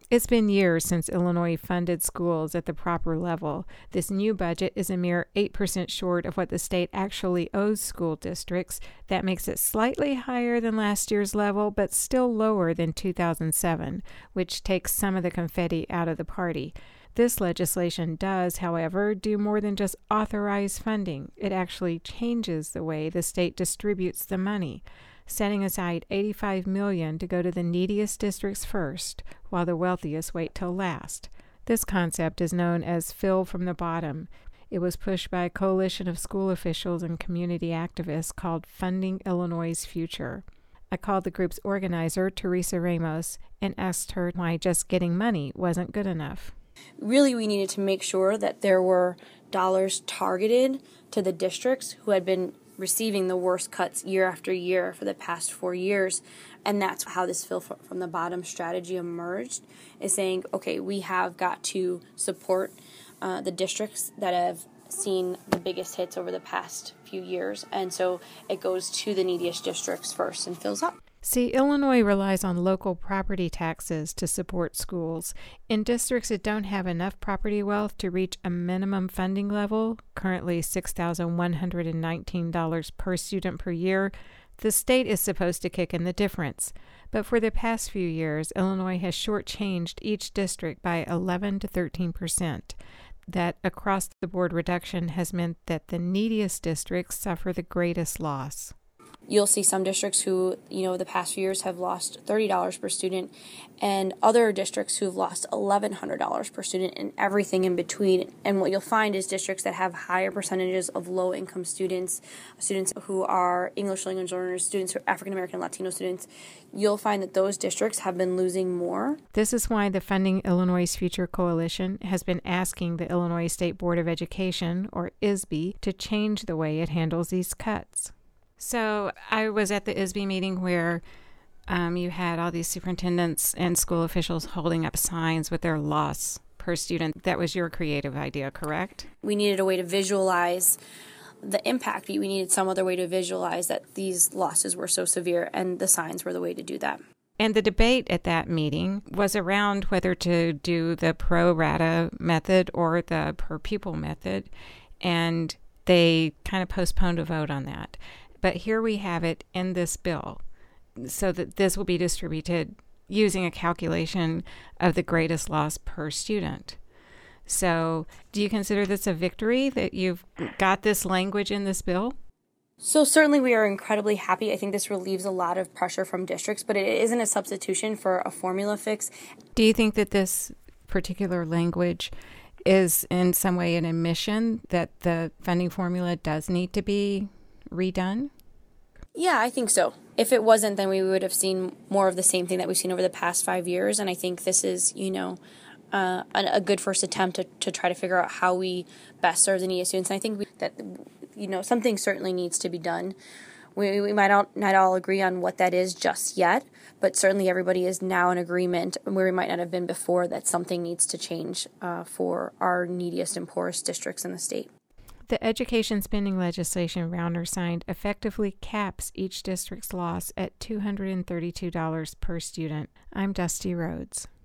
It's been years since Illinois funded schools at the proper level. This new budget is a mere 8% short of what the state actually owes school districts. That makes it slightly higher than last year's level, but still lower than 2007, which takes some of the confetti out of the party. This legislation does, however, do more than just authorize funding. It actually changes the way the state distributes the money, setting aside $85 million to go to the neediest districts first, while the wealthiest wait till last. This concept is known as Fill from the Bottom. It was pushed by a coalition of school officials and community activists called Funding Illinois' Future. I called the group's organizer, Teresa Ramos, and asked her why just getting money wasn't good enough. Really, we needed to make sure that there were dollars targeted to the districts who had been receiving the worst cuts year after year for the past 4 years. And that's how this Fill from the Bottom strategy emerged, is saying, okay, we have got to support the districts that have seen the biggest hits over the past few years. And so it goes to the neediest districts first and fills up. See, Illinois relies on local property taxes to support schools. In districts that don't have enough property wealth to reach a minimum funding level, currently $6,119 per student per year, the state is supposed to kick in the difference. But for the past few years, Illinois has shortchanged each district by 11 to 13%. That across-the-board reduction has meant that the neediest districts suffer the greatest loss. You'll see some districts who, the past few years have lost $30 per student, and other districts who've lost $1,100 per student, and everything in between. And what you'll find is districts that have higher percentages of low-income students, students who are English language learners, students who are African-American Latino students. You'll find that those districts have been losing more. This is why the Funding Illinois' Future Coalition has been asking the Illinois State Board of Education, or ISB, to change the way it handles these cuts. So I was at the ISB meeting where you had all these superintendents and school officials holding up signs with their loss per student. That was your creative idea, correct? We needed a way to visualize the impact. We needed some other way to visualize that these losses were so severe, and the signs were the way to do that. And the debate at that meeting was around whether to do the pro rata method or the per pupil method, and they kind of postponed a vote on that. But here we have it in this bill, so that this will be distributed using a calculation of the greatest loss per student. So do you consider this a victory that you've got this language in this bill? So certainly we are incredibly happy. I think this relieves a lot of pressure from districts, but it isn't a substitution for a formula fix. Do you think that this particular language is in some way an admission that the funding formula does need to be redone? Yeah, I think so. If it wasn't, then we would have seen more of the same thing that we've seen over the past 5 years. And I think this is, a good first attempt to try to figure out how we best serve the needy students. And I think that something certainly needs to be done. We might not all agree on what that is just yet, but certainly everybody is now in agreement, where we might not have been before, that something needs to change for our neediest and poorest districts in the state. The education spending legislation Rauner signed effectively caps each district's loss at $232 per student. I'm Dusty Rhodes.